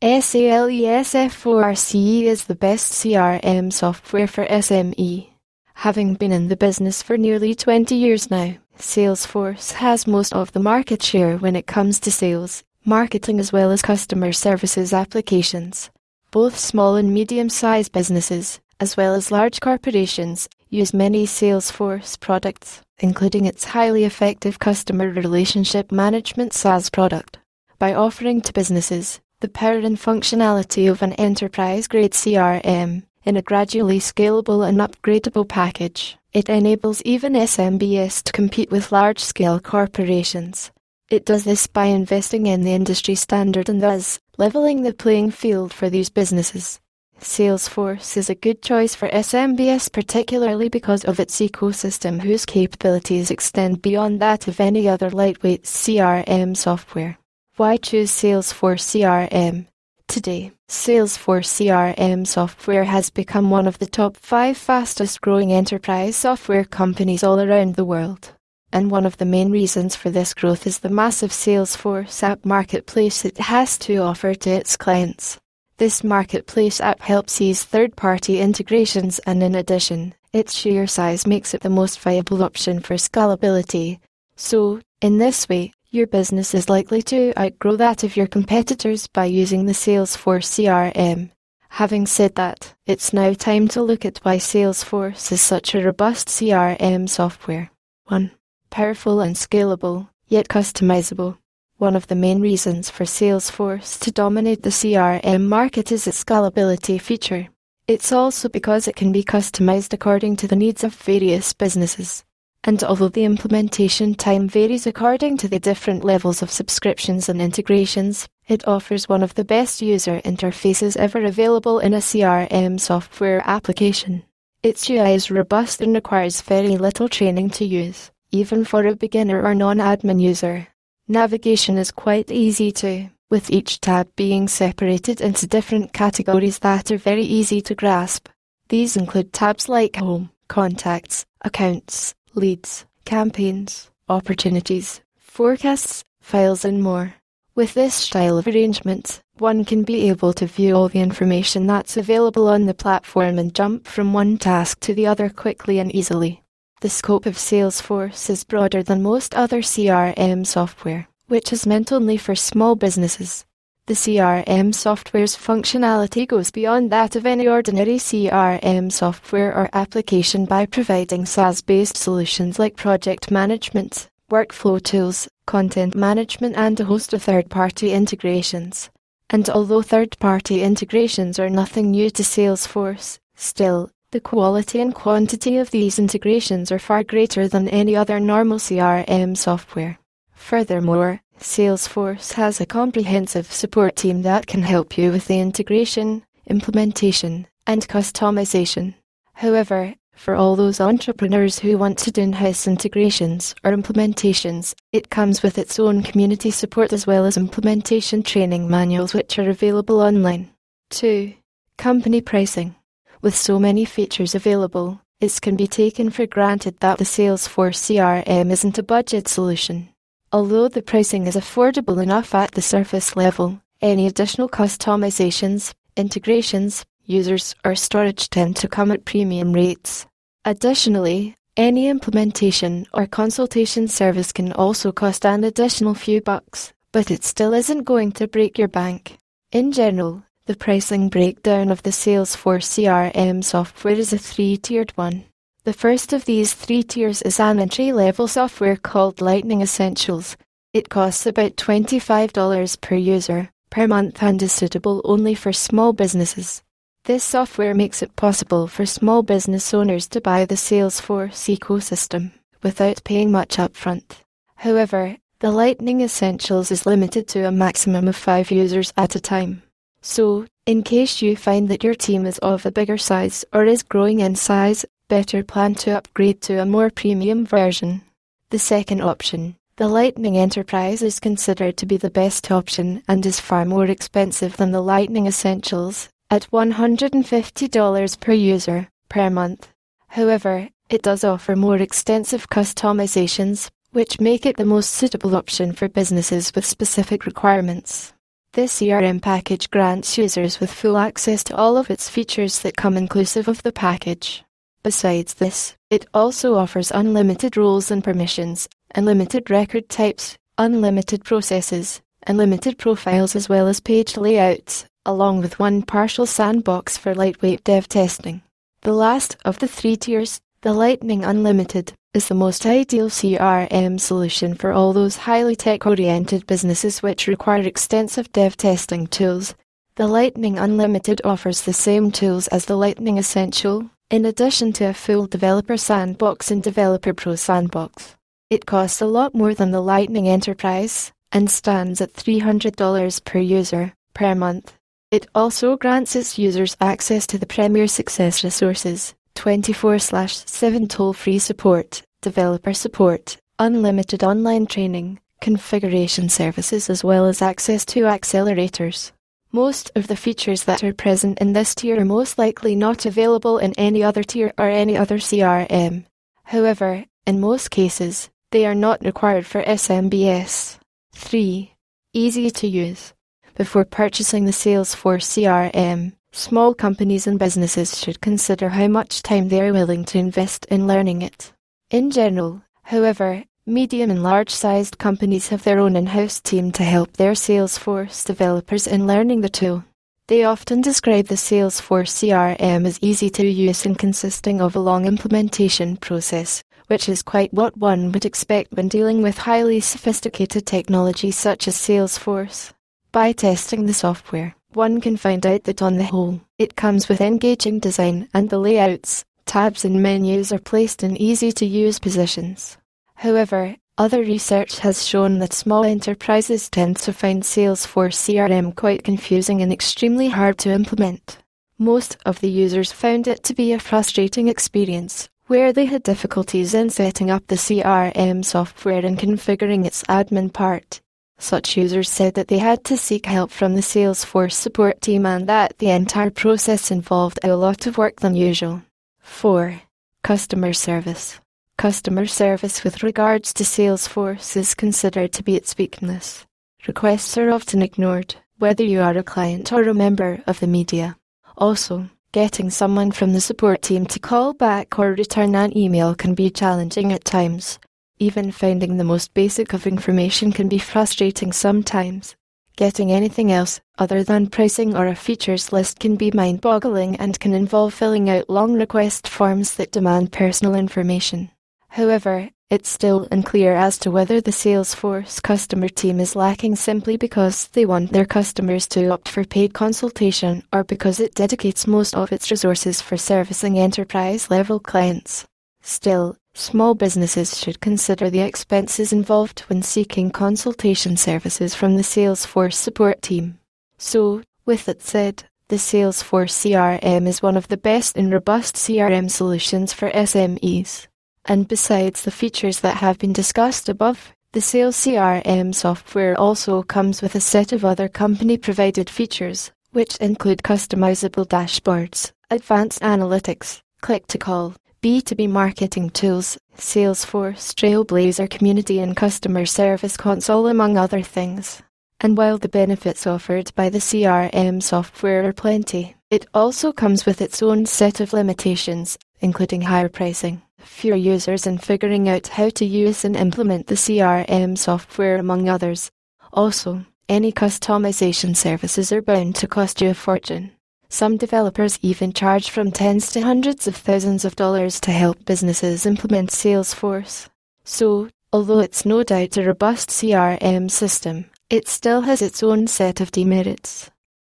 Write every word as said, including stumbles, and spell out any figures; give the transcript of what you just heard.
Salesforce is the best C R M software for S M E. Having been in the business for nearly twenty years now, Salesforce has most of the market share when it comes to sales, marketing as well as customer services applications. Both small and medium-sized businesses, as well as large corporations, use many Salesforce products, including its highly effective customer relationship management SaaS product. By offering to businesses the power and functionality of an enterprise-grade C R M in a gradually scalable and upgradable package, it enables even S M Bs to compete with large-scale corporations. It does this by investing in the industry standard and thus leveling the playing field for these businesses. Salesforce is a good choice for S M Bs particularly because of its ecosystem whose capabilities extend beyond that of any other lightweight C R M software. Why choose Salesforce C R M? Today, Salesforce C R M software has become one of the top five fastest growing enterprise software companies all around the world. And one of the main reasons for this growth is the massive Salesforce app marketplace it has to offer to its clients. This marketplace app helps ease third-party integrations and in addition, its sheer size makes it the most viable option for scalability. So, in this way, your business is likely to outgrow that of your competitors by using the Salesforce C R M. Having said that, it's now time to look at why Salesforce is such a robust C R M software. one. Powerful and scalable, yet customizable. One of the main reasons for Salesforce to dominate the C R M market is its scalability feature. It's also because it can be customized according to the needs of various businesses. And although the implementation time varies according to the different levels of subscriptions and integrations, it offers one of the best user interfaces ever available in a C R M software application. Its U I is robust and requires very little training to use, even for a beginner or non-admin user. Navigation is quite easy too, with each tab being separated into different categories that are very easy to grasp. These include tabs like Home, Contacts, Accounts, Leads, Campaigns, Opportunities, Forecasts, Files and more. With this style of arrangement, one can be able to view all the information that's available on the platform and jump from one task to the other quickly and easily. The scope of Salesforce is broader than most other C R M software, which is meant only for small businesses. The C R M software's functionality goes beyond that of any ordinary C R M software or application by providing SaaS-based solutions like project management, workflow tools, content management and a host of third-party integrations. And although third-party integrations are nothing new to Salesforce, still, the quality and quantity of these integrations are far greater than any other normal C R M software. Furthermore, Salesforce has a comprehensive support team that can help you with the integration, implementation, and customization. However, for all those entrepreneurs who want to do in-house integrations or implementations, it comes with its own community support as well as implementation training manuals which are available online. two. Company pricing. With so many features available, it can be taken for granted that the Salesforce C R M isn't a budget solution. Although the pricing is affordable enough at the surface level, any additional customizations, integrations, users, or storage tend to come at premium rates. Additionally, any implementation or consultation service can also cost an additional few bucks, but it still isn't going to break your bank. In general, the pricing breakdown of the Salesforce C R M software is a three-tiered one. The first of these three tiers is an entry-level software called Lightning Essentials. It costs about twenty-five dollars per user, per month and is suitable only for small businesses. This software makes it possible for small business owners to buy the Salesforce ecosystem, without paying much upfront. However, the Lightning Essentials is limited to a maximum of five users at a time. So, in case you find that your team is of a bigger size or is growing in size, better plan to upgrade to a more premium version. The second option, the Lightning Enterprise, is considered to be the best option and is far more expensive than the Lightning Essentials, at one hundred fifty dollars per user, per month. However, it does offer more extensive customizations, which make it the most suitable option for businesses with specific requirements. This C R M package grants users with full access to all of its features that come inclusive of the package. Besides this, it also offers unlimited roles and permissions, unlimited record types, unlimited processes, unlimited profiles as well as page layouts, along with one partial sandbox for lightweight dev testing. The last of the three tiers, the Lightning Unlimited, is the most ideal C R M solution for all those highly tech-oriented businesses which require extensive dev testing tools. The Lightning Unlimited offers the same tools as the Lightning Essential, in addition to a full Developer Sandbox and Developer Pro Sandbox. It costs a lot more than the Lightning Enterprise, and stands at three hundred dollars per user, per month. It also grants its users access to the Premier Success Resources, twenty-four seven toll-free support, developer support, unlimited online training, configuration services as well as access to accelerators. Most of the features that are present in this tier are most likely not available in any other tier or any other C R M. However, in most cases, they are not required for S M B S. three. Easy to use. Before purchasing the Salesforce C R M, small companies and businesses should consider how much time they are willing to invest in learning it. In general, however, medium and large-sized companies have their own in-house team to help their Salesforce developers in learning the tool. They often describe the Salesforce C R M as easy to use and consisting of a long implementation process, which is quite what one would expect when dealing with highly sophisticated technology such as Salesforce. By testing the software, one can find out that on the whole, it comes with engaging design and the layouts, tabs and menus are placed in easy-to-use positions. However, other research has shown that small enterprises tend to find Salesforce C R M quite confusing and extremely hard to implement. Most of the users found it to be a frustrating experience, where they had difficulties in setting up the C R M software and configuring its admin part. Such users said that they had to seek help from the Salesforce support team and that the entire process involved a lot of work than usual. four. Customer service. Customer service with regards to Salesforce is considered to be its weakness. Requests are often ignored, whether you are a client or a member of the media. Also, getting someone from the support team to call back or return an email can be challenging at times. Even finding the most basic of information can be frustrating sometimes. Getting anything else, other than pricing or a features list, can be mind-boggling and can involve filling out long request forms that demand personal information. However, it's still unclear as to whether the Salesforce customer team is lacking simply because they want their customers to opt for paid consultation or because it dedicates most of its resources for servicing enterprise-level clients. Still, small businesses should consider the expenses involved when seeking consultation services from the Salesforce support team. So, with that said, the Salesforce C R M is one of the best and robust C R M solutions for S M Es. And besides the features that have been discussed above, the Sales C R M software also comes with a set of other company-provided features, which include customizable dashboards, advanced analytics, click-to-call, B two B marketing tools, Salesforce Trailblazer Community and Customer Service Console among other things. And while the benefits offered by the C R M software are plenty, it also comes with its own set of limitations, including higher pricing, fewer users and figuring out how to use and implement the C R M software among others. Also, any customization services are bound to cost you a fortune. Some developers even charge from tens to hundreds of thousands of dollars to help businesses implement Salesforce. So, although it's no doubt a robust C R M system, it still has its own set of demerits.